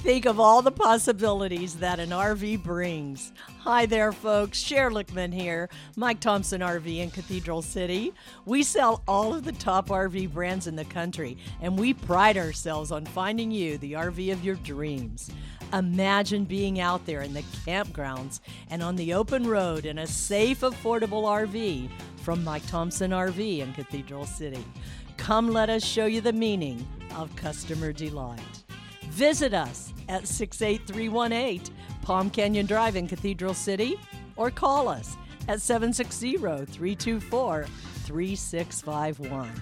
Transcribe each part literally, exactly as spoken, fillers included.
Think of all the possibilities that an R V brings. Hi there, folks. Cher Lickman here, Mike Thompson R V in Cathedral City. We sell all of the top R V brands in the country, and we pride ourselves on finding you the R V of your dreams. Imagine being out there in the campgrounds and on the open road in a safe, affordable R V from Mike Thompson R V in Cathedral City. Come let us show you the meaning of customer delight. Visit us at six eight three one eight Palm Canyon Drive in Cathedral City or call us at seven six zero, three two four, three six five one.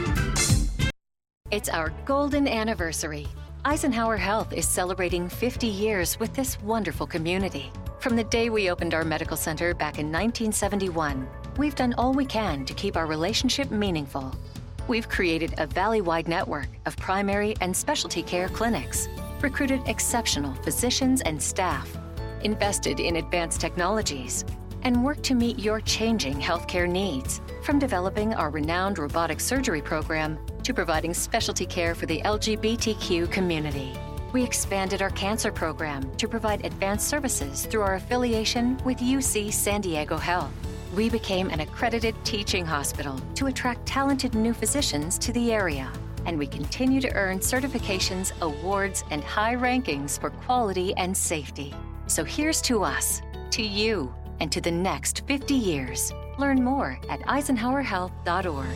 It's our golden anniversary. Eisenhower Health is celebrating fifty years with this wonderful community. From the day we opened our medical center back in nineteen seventy-one, we've done all we can to keep our relationship meaningful. We've created a valley-wide network of primary and specialty care clinics, recruited exceptional physicians and staff, invested in advanced technologies, and worked to meet your changing healthcare needs, from developing our renowned robotic surgery program to providing specialty care for the L G B T Q community. We expanded our cancer program to provide advanced services through our affiliation with U C San Diego Health. We became an accredited teaching hospital to attract talented new physicians to the area, and we continue to earn certifications, awards, and high rankings for quality and safety. So here's to us, to you, and to the next fifty years. Learn more at eisenhower health dot org.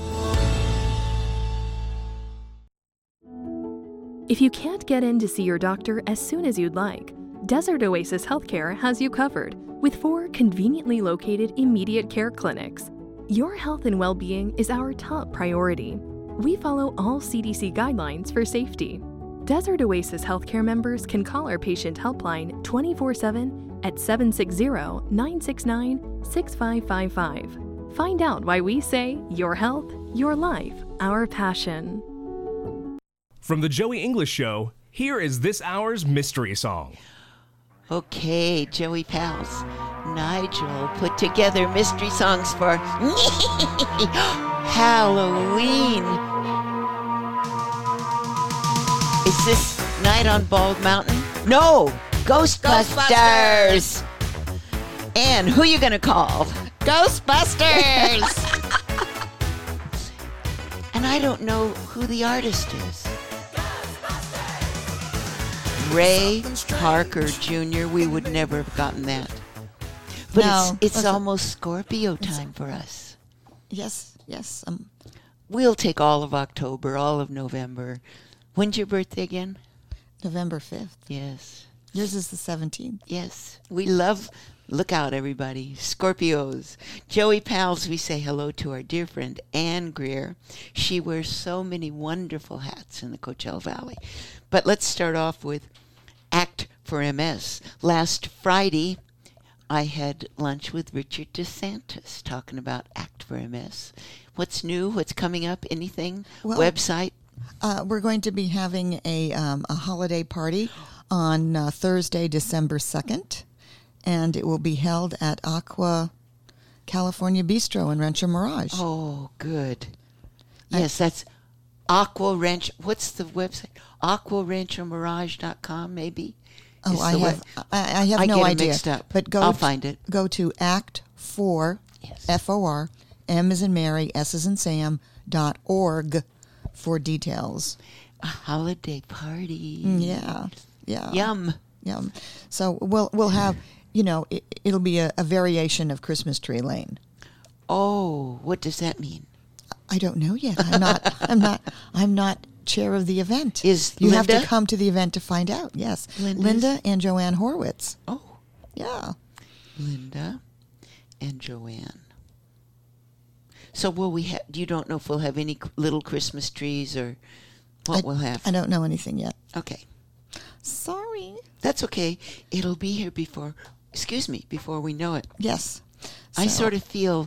If you can't get in to see your doctor as soon as you'd like, Desert Oasis Healthcare has you covered with four conveniently located immediate care clinics. Your health and well-being is our top priority. We follow all C D C guidelines for safety. Desert Oasis Healthcare members can call our patient helpline twenty-four seven at seven six zero, nine six nine, six five five five. Find out why we say your health, your life, our passion. From the Joey English Show, here is this hour's mystery song. Okay, Joey Pals. Nigel put together mystery songs for Halloween. Is this Night on Bald Mountain? No! Ghostbusters! Ghostbusters! And who you gonna call? Ghostbusters! And I don't know who the artist is. Ray Parker Junior We would never have gotten that. But no, it's, it's almost Scorpio time for us. Yes, yes. Um, we'll take all of October, all of November. When's your birthday again? November fifth. Yes. Yours is the seventeenth. Yes. We love, look out everybody, Scorpios. Joey Pals, we say hello to our dear friend Ann Greer. She wears so many wonderful hats in the Coachella Valley. But let's start off with Act for M S. Last Friday, I had lunch with Richard DeSantis talking about Act for M S. What's new? What's coming up? Anything? Well, Website? Uh, we're going to be having a um, a holiday party on uh, Thursday, December second, and it will be held at Aqua California Bistro in Rancho Mirage. Oh, good. Yes, I, that's Aqua Ranch. What's the website? aqua rancho mirage dot com, maybe? Oh, I have, I, I have I no get idea. Mixed up. But go I'll to, find it. Go to Act for yes. F O R M as in Mary, S as in Sam dot org for details. A holiday party. Yeah, yeah. Yum. Yum. So we'll we'll have, you know, it, it'll be a, a variation of Christmas Tree Lane. Oh, what does that mean? I don't know yet. I'm not. I'm not. I'm not chair of the event. Is you Linda? have to come to the event to find out? Yes, Linda's? Linda and Joanne Horwitz. Oh, yeah, Linda and Joanne. So will we have? You don't know if we'll have any little Christmas trees or what I, we'll have. I don't know anything yet. Okay, sorry. That's okay. It'll be here before. Excuse me, before we know it. Yes. I So- sort of feel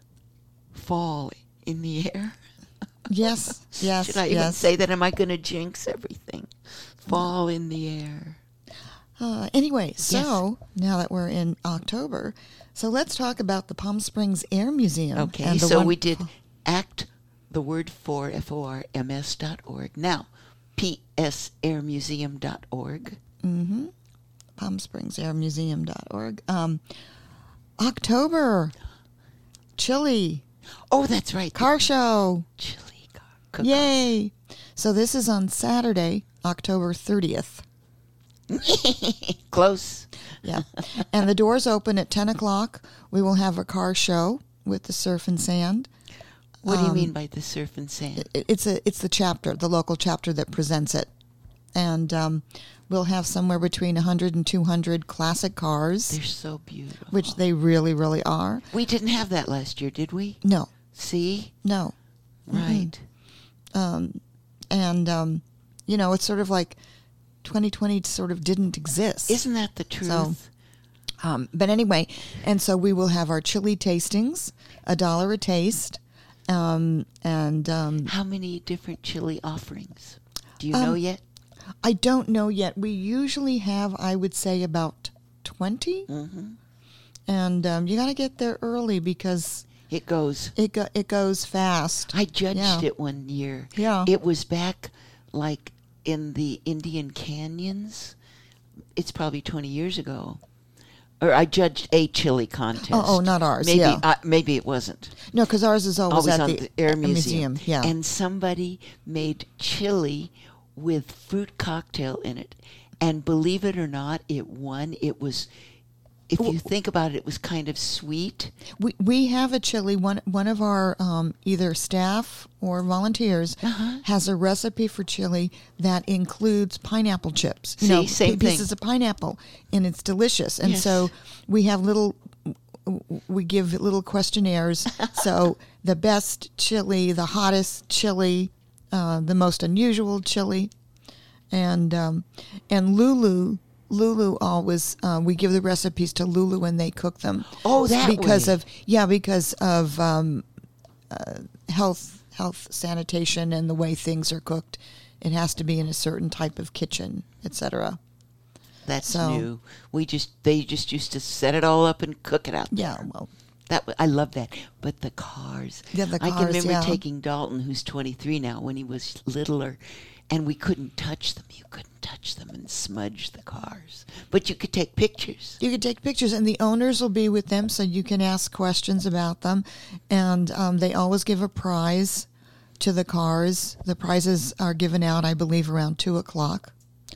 fall in the air. Yes, yes, Should I even yes. say that? Am I going to jinx everything? Fall in the air. Uh, anyway, so now that we're in October, so let's talk about the Palm Springs Air Museum. Okay, and the so one- we did act the word for F O R M S dot org. Now, p s air museum dot org. Mm-hmm. Palm Springs Air Museum dot org. Um, October, chili. Oh, that's right. Car show. Chili car. Cook-off. Yay. So this is on Saturday, October thirtieth. Close. Yeah. And the doors open at ten o'clock. We will have a car show with the Surf and Sand. What do you Um, mean by the surf and sand? It- It's a it's the chapter, the local chapter that presents it. And um, we'll have somewhere between one hundred and two hundred classic cars, They're so beautiful. which they really, really are. We didn't have that last year, did we? No, See? no. Right. And, um, you know, it's sort of like twenty twenty sort of didn't exist. Isn't that the truth? So, um, but anyway, and so we will have our chili tastings, a dollar a taste. Um, and um, How many different chili offerings? Do you know yet? I don't know yet. We usually have, I would say, about twenty. Mm-hmm. And um, you got to get there early because It goes. it go, it goes fast. I judged Yeah. it one year. Yeah. It was back like in the Indian Canyons. It's probably twenty years ago. Or I judged a chili contest. Oh, oh, not ours, Maybe, yeah. uh, maybe it wasn't. No, because ours is always, Always at on the, the Air Museum. Yeah. And somebody made chili with fruit cocktail in it. And believe it or not, it won. It was, if you think about it, it was kind of sweet. We we have a chili. One one of our um, either staff or volunteers Uh-huh. has a recipe for chili that includes pineapple chips. You See, know, same p- pieces thing. of pineapple, and it's delicious. And Yes. so we have little. We give little questionnaires. So the best chili, the hottest chili, uh, the most unusual chili, and um, and Lulu. Lulu always, uh, we give the recipes to Lulu when they cook them. Oh, that because way. of yeah, because of um, uh, health, health, sanitation, and the way things are cooked. It has to be in a certain type of kitchen, et cetera. That's So- new. We just they just used to set it all up and cook it out there. Yeah, well, That wa- I love that. But the cars. Yeah, the I can cars, remember yeah. taking Dalton, who's twenty-three now, when he was littler, and we couldn't touch them. You couldn't touch them and smudge the cars, but you could take pictures. you can take pictures, and the owners will be with them, so you can ask questions about them. And um, they always give a prize to the cars. The prizes are given out, I believe, around two o'clock.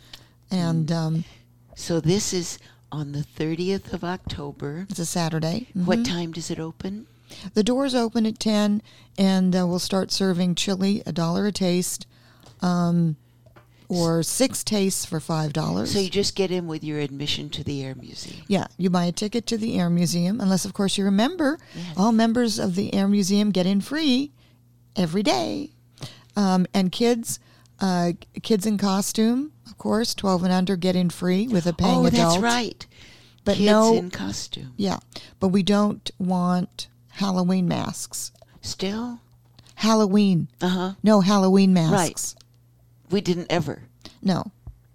And um, So this is on the thirtieth of October. it's a Saturday. Mhm. What time does it open? The doors open at ten, and uh, we'll start serving chili, a dollar a taste, um, or six tastes for five dollars. So you just get in with your admission to the Air Museum. Yeah, you buy a ticket to the Air Museum, unless, of course, you're a member. All members of the Air Museum get in free every day. Um, and kids, uh, kids in costume, of course, twelve and under get in free with a paying Oh, adult. that's right. But Kids no, in costume. yeah, but we don't want Halloween masks. Still? Halloween. Uh-huh. No Halloween masks. We didn't ever. No.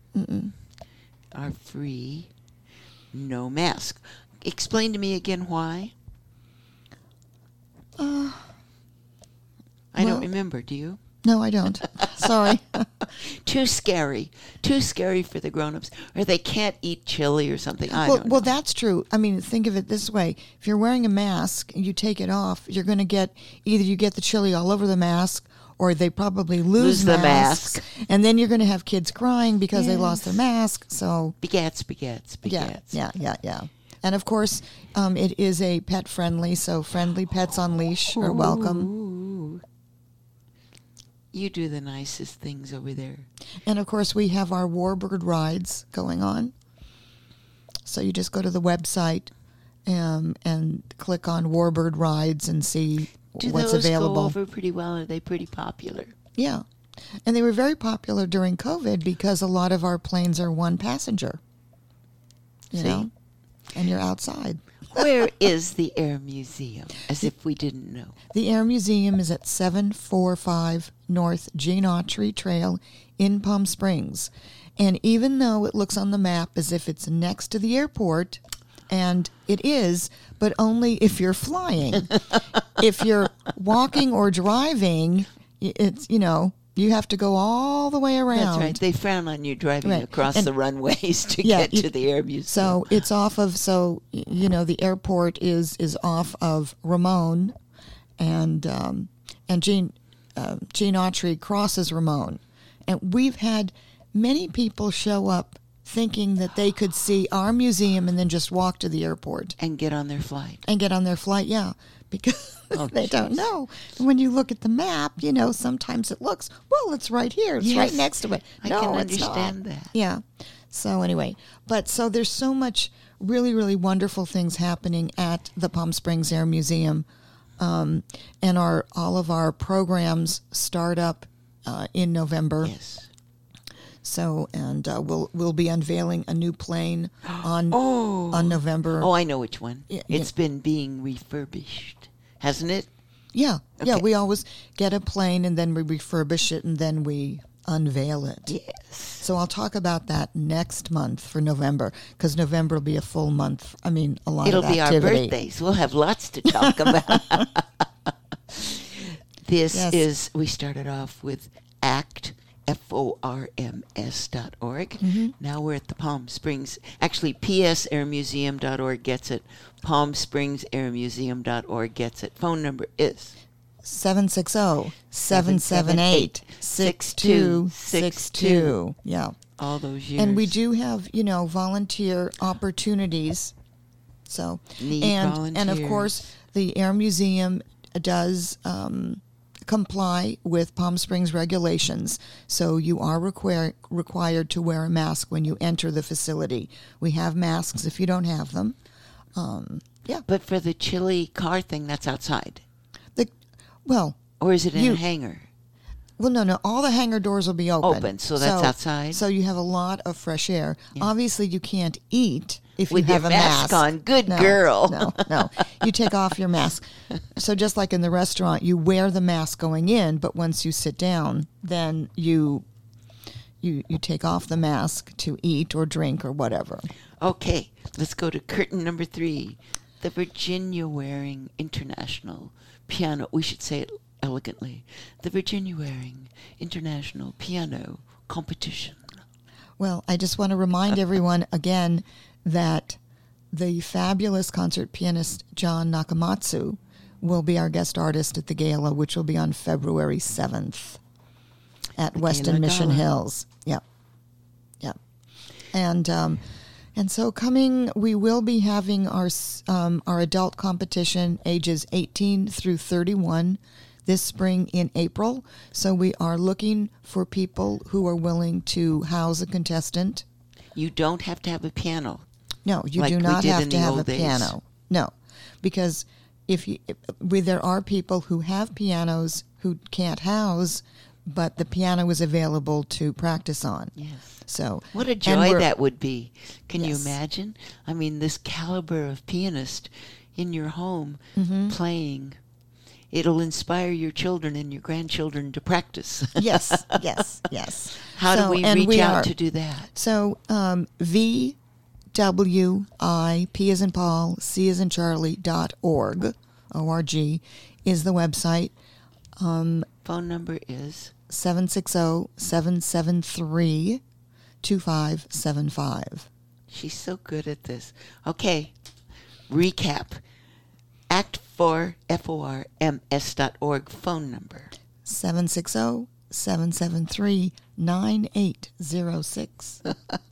Are free, no mask. Explain to me again why. Uh, I well- don't remember, do you? No, I don't. Sorry. Too scary. Too scary for the grown-ups. Or they can't eat chili or something. I well, don't know. well, that's true. I mean, think of it this way: if you're wearing a mask and you take it off, you're going to get either you get the chili all over the mask, or they probably lose, Lose the masks, mask. and then you're going to have kids crying because they lost their mask. So Begats, begats, yeah, begats. yeah, yeah, yeah. And of course, um, it is a pet friendly, so friendly pets on leash are welcome. Ooh. You do the nicest things over there. And of course, we have our Warbird rides going on. So you just go to the website um, and click on Warbird rides and see Do what's those available. go over pretty well? Are they pretty popular? Yeah. And they were very popular during COVID because a lot of our planes are one passenger. You See? know? And you're outside. Where is the Air Museum? As if we didn't know. The Air Museum is at seven forty-five North Gene Autry Trail in Palm Springs. And even though it looks on the map as if it's next to the airport, and it is, but only if you're flying. If you're walking or driving, it's, you know, You have to go all the way around. That's right. They frown on you driving Right. across And- the runways to Yeah, get you- to the Air Museum. So it's off of, so, y- you know, the airport is, is off of Ramon, and um, and Gene, uh, Gene Autry crosses Ramon. And we've had many people show up thinking that they could see our museum and then just walk to the airport and get on their flight. and get on their flight, yeah, because Oh, they don't jeez. know. When you look at the map, you know, sometimes it looks, well, it's right here. It's right Yes, next to it. I no, can it's not. understand that. Yeah. So anyway, but so there's so much really, really wonderful things happening at the Palm Springs Air Museum. Um, and our all of our programs start up uh, in November. Yes. So, and uh, we'll we'll be unveiling a new plane on Oh. on November. Oh, I know which one. Yeah, It's yeah. been being refurbished, hasn't it? Yeah, yeah. Okay. We always get a plane and then we refurbish it and then we unveil it. Yes. So I'll talk about that next month for November, because November will be a full month. I mean, a lot It'll of be our activity. birthdays. We'll have lots to talk about. This Yes. is, we started off with ACT, F O R M S dot org. Mm-hmm. Now we're at the Palm Springs. Actually, P S air museum dot org gets it. Palm Springs air museum dot org gets it. Phone number is seven six zero, seven seven eight, six two six two. Yeah. all those years. And we do have, you know, volunteer opportunities. So, Need and and of volunteers. course, the Air Museum does um, comply with Palm Springs regulations. So you are require, required to wear a mask when you enter the facility. We have masks if you don't have them. Um, yeah. But for the chili car thing, that's outside. The, well, Or is it in You- a hangar? Well, no, no. All the hangar doors will be open. Open, so that's outside? So you have a lot of fresh air. Obviously, you can't eat if With you have your a mask on. Good No, girl. No, no. You take off your mask. So just like in the restaurant, you wear the mask going in, but once you sit down, then you you you take off the mask to eat or drink or whatever. Okay, let's go to curtain number three. The Virginia Waring International Piano. We should say it elegantly. The Virginia Waring International Piano Competition. Well, I just want to remind everyone again that the fabulous concert pianist John Nakamatsu will be our guest artist at the gala, which will be on February seventh at The Weston Gala Mission Gala. Hills. Yep. Yep. And um, and so coming, we will be having our s- um, our adult competition ages eighteen through thirty-one this spring in April. So we are looking for people who are willing to house a contestant. You don't have to have a piano. No, you Like do we not did have in to the have a old days. piano. No, because if you, if, we, there are people who have pianos who can't house, but the piano is available to practice on. Yes. So What a and joy we're- that would be. Can you Yes. imagine? I mean, this caliber of pianist in your home Mm-hmm. playing. It'll inspire your children and your grandchildren to practice. Yes, yes, yes. How So- do we and reach we out are- to do that? So um, V W I P as in Paul, C as in Charlie dot org, O R G, is the website. Phone number is seven six zero, seven seven three, two five seven five. She's so good at this. Okay, recap. Act four, F O R M S dot org phone number. seven six zero, seven seven three, nine eight zero six.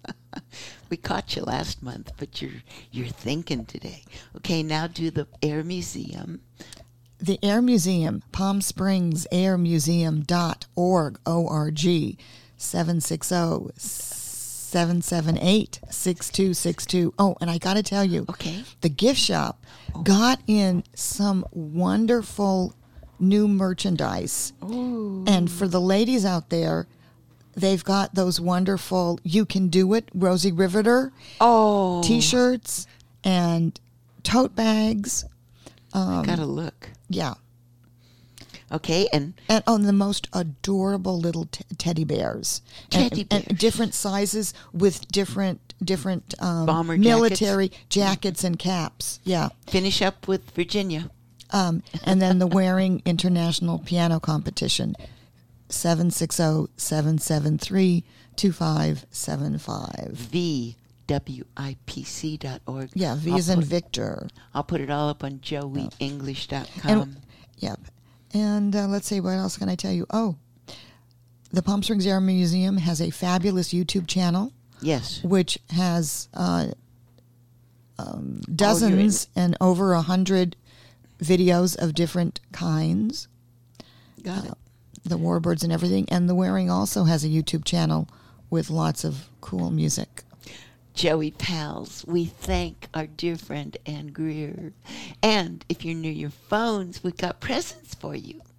We caught you last month, but you're you're thinking today. Okay, now do the Air Museum. The Air Museum, Palm Springs Air Museum dot org, O R G, seven six zero, seven seven eight, six two six two. Oh, and I got to tell you, Okay. the gift shop got in some wonderful new merchandise. And for the ladies out there, they've got those wonderful You Can Do It, Rosie Riveter Oh, t-shirts and tote bags. I gotta look. Yeah. Okay, and And on the most adorable little t- teddy bears, And- Teddy and, bears. different sizes with different different um, Bomber military jackets and caps. Yeah, finish up with Virginia. um, and then the Waring International Piano Competition. seven six zero, seven seven three, two five seven five. V W I P C dot org. Yeah, V I'll is in put- Victor. I'll put it all up on joey english dot com. And, yep. And uh, let's see, what else can I tell you? Oh, the Palm Springs Air Museum has a fabulous YouTube channel, Yes. which has uh, um, dozens and over a hundred videos of different kinds, Got it. the warbirds and everything. And the Waring also has a YouTube channel with lots of cool music. Joey Pals, we thank our dear friend Ann Greer. And if you're near your phones, we've got presents for you.